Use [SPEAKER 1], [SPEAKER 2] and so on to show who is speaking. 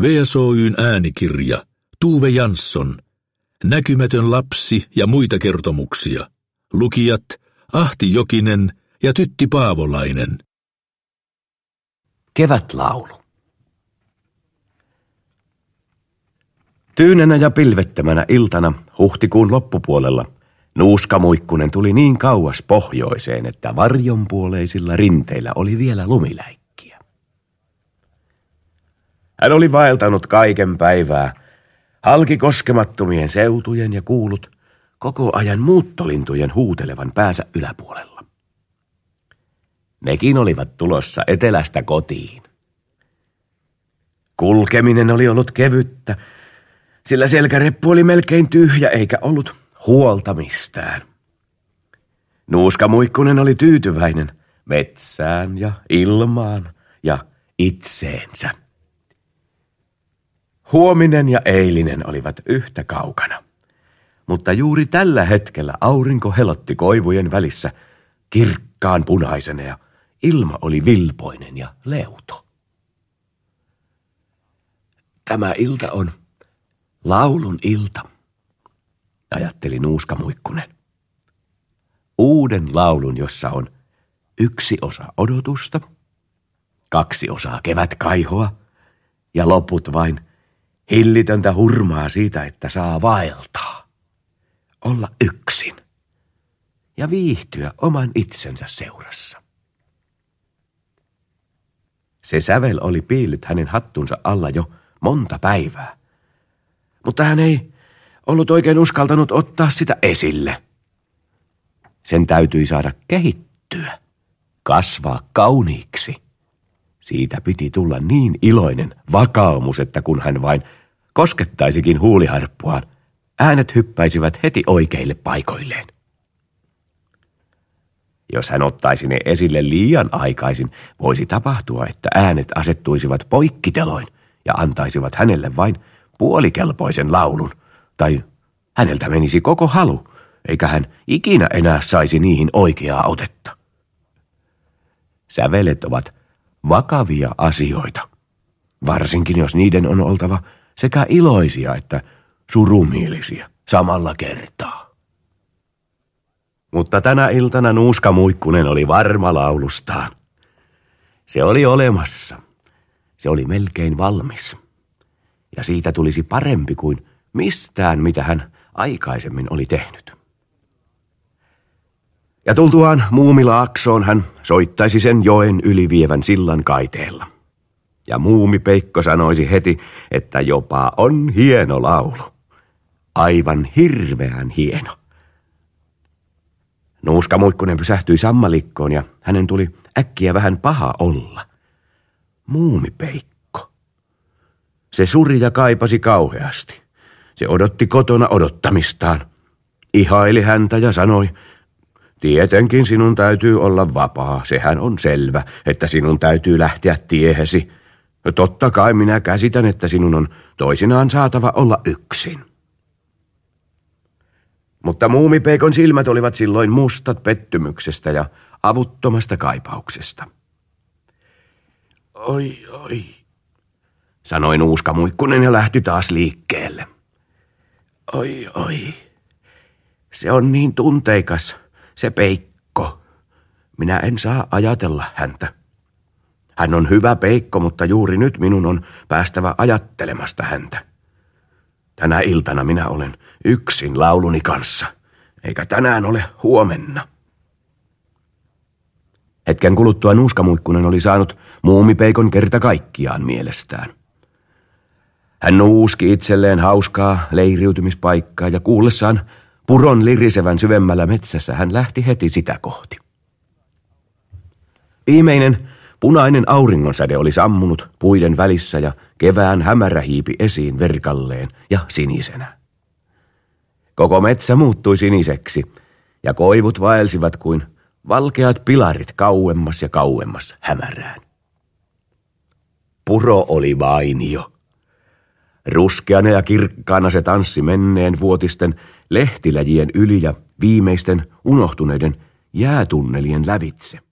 [SPEAKER 1] VSOY:n äänikirja, Tuve Jansson, Näkymätön lapsi ja muita kertomuksia. Lukijat Ahti Jokinen ja Tytti Paavolainen.
[SPEAKER 2] Kevätlaulu. Tyynenä ja pilvettömänä iltana huhtikuun loppupuolella Nuuska Muikkunen tuli niin kauas pohjoiseen, että varjonpuoleisilla rinteillä oli vielä lumiläikkiä. Hän oli vaeltanut kaiken päivää halki koskemattomien seutujen ja kuullut koko ajan muuttolintujen huutelevan päänsä yläpuolella. Nekin olivat tulossa etelästä kotiin. Kulkeminen oli ollut kevyttä, sillä selkäreppu oli melkein tyhjä eikä ollut huolta mistään. Nuuska Muikkunen oli tyytyväinen metsään ja ilmaan ja itseensä. Huominen ja eilinen olivat yhtä kaukana, mutta juuri tällä hetkellä aurinko helotti koivujen välissä kirkkaan punaisena ja ilma oli vilpoinen ja leuto. Tämä ilta on laulun ilta, ajatteli Nuuska Muikkunen. Uuden laulun, jossa on 1 osa odotusta, 2 osaa kevätkaihoa ja loput vain hillitöntä hurmaa siitä, että saa vaeltaa, olla yksin ja viihtyä oman itsensä seurassa. Se sävel oli piillyt hänen hattunsa alla jo monta päivää, mutta hän ei ollut oikein uskaltanut ottaa sitä esille. Sen täytyi saada kehittyä, kasvaa kauniiksi. Siitä piti tulla niin iloinen vakaumus, että kun hän vain koskettaisikin huuliharppuaan, äänet hyppäisivät heti oikeille paikoilleen. Jos hän ottaisi ne esille liian aikaisin, voisi tapahtua, että äänet asettuisivat poikkiteloin ja antaisivat hänelle vain puolikelpoisen laulun, tai häneltä menisi koko halu, eikä hän ikinä enää saisi niihin oikeaa otetta. Sävelet ovat vakavia asioita, varsinkin jos niiden on oltava sekä iloisia että surumielisiä samalla kertaa. Mutta tänä iltana Nuuska Muikkunen oli varma laulustaan. Se oli olemassa. Se oli melkein valmis. Ja siitä tulisi parempi kuin mistään, mitä hän aikaisemmin oli tehnyt. Ja tultuaan Muumilaaksoon hän soittaisi sen joen ylivievän sillan kaiteella. Ja Muumipeikko sanoisi heti, että jopa on hieno laulu. Aivan hirveän hieno. Nuuska Muikkunen pysähtyi sammalikkoon ja hänen tuli äkkiä vähän paha olla. Muumipeikko. Se suri ja kaipasi kauheasti. Se odotti kotona odottamistaan. Ihaili häntä ja sanoi, tietenkin sinun täytyy olla vapaa, sehän on selvä, että sinun täytyy lähteä tiehesi. Totta kai minä käsitän, että sinun on toisinaan saatava olla yksin. Mutta Muumipeikon silmät olivat silloin mustat pettymyksestä ja avuttomasta kaipauksesta. Oi, sanoi Nuuska Muikkunen ja lähti taas liikkeelle. Oi, se on niin tunteikas, se Peikko. Minä en saa ajatella häntä. Hän on hyvä Peikko, mutta juuri nyt minun on päästävä ajattelemasta häntä. Tänä iltana minä olen yksin lauluni kanssa, eikä tänään ole huomenna. Hetken kuluttua Nuuska Muikkunen oli saanut Muumipeikon kerta kaikkiaan mielestään. Hän nuuski itselleen hauskaa leiriytymispaikkaa ja kuullessaan puron lirisevän syvemmällä metsässä hän lähti heti sitä kohti. Viimeinen punainen auringonsäde oli sammunut puiden välissä ja kevään hämärä hiipi esiin verkalleen ja sinisenä. Koko metsä muuttui siniseksi ja koivut vaelsivat kuin valkeat pilarit kauemmas ja kauemmas hämärään. Puro oli mainio. Ruskeana ja kirkkaana se tanssi menneen vuotisten lehtiläjien yli ja viimeisten unohtuneiden jäätunnelien lävitse.